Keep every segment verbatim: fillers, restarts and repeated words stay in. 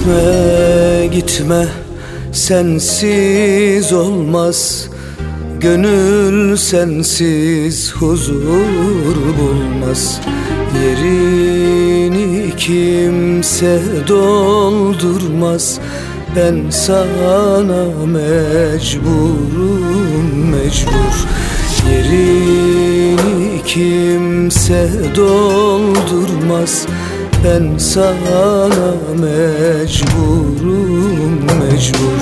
Gitme gitme, sensiz olmaz. Gönül sensiz huzur bulmaz. Yerini kimse doldurmaz. Ben sana mecburum mecbur. Yerini kimse doldurmaz. Ben sana mecburum mecbur.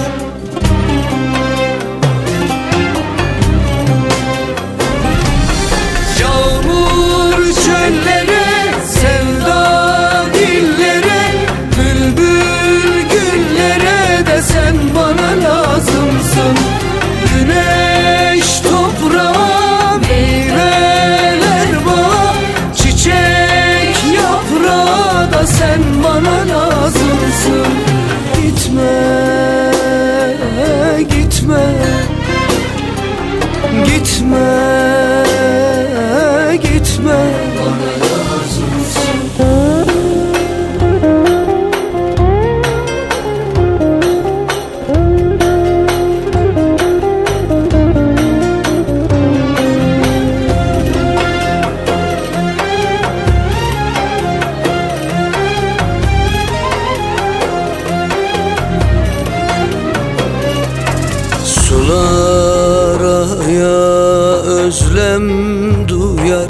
Yağmur çöllere, sevda dillere, bülbül güllere de sen bana lazımsın. Güneş toprağa, meyveler bağa, çiçek yaprağa da sen bana lazımsın. Gitme, gitme, gitme, gitme, bana lazımsın. Sulara ya özlem duyar,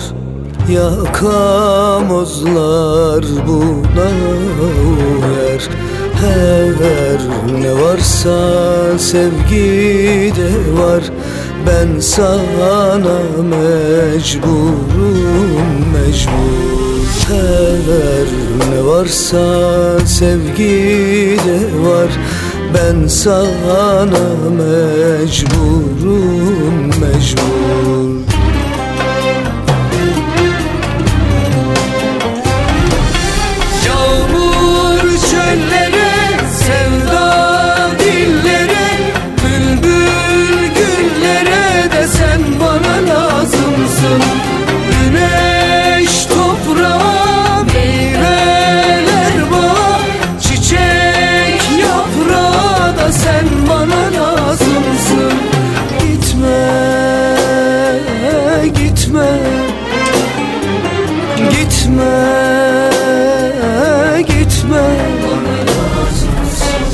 yakamozlar buna uyar. Her ne varsa sevgide var. Ben sana mecburum mecbur. Her ne varsa sevgide var. Ben sana mecburum mecbur. Yağmur çöllere, sevda dillere, bülbül güllere de sen bana lazımsın. Güneş toprağa, meyveler bağa, çiçek yaprağa da sen bana lazımsın. Gitme, gitme, gitme, gitme, bana lazımsın.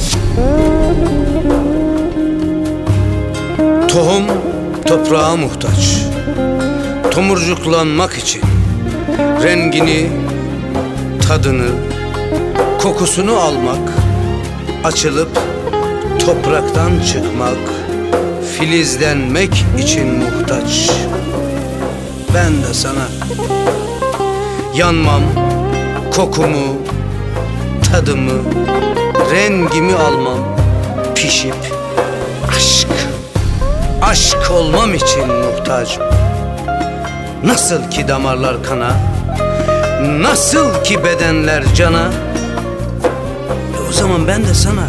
Tohum toprağa muhtaç, tomurcuklanmak için. Rengini, tadını, kokusunu almak, açılıp topraktan çıkmak, filizlenmek için muhtaç. Ben de sana yanmam, kokumu, tadımı, rengimi almam, pişip aşk, aşk olmam için muhtacım. Nasıl ki damarlar kana, nasıl ki bedenler cana, e o zaman ben de sana,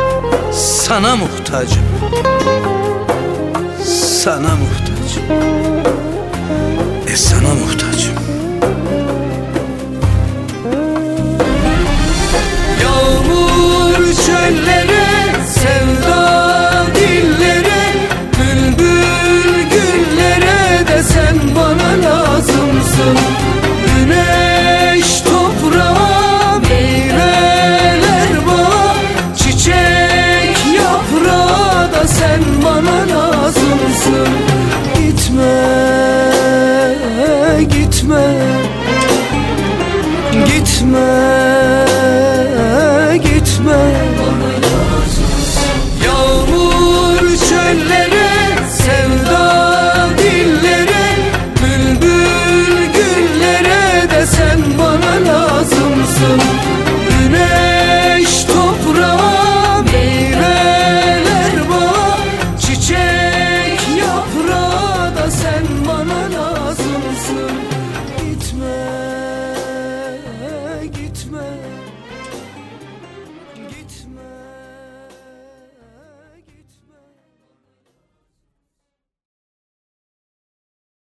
sana muhtacım, sana muhtacım.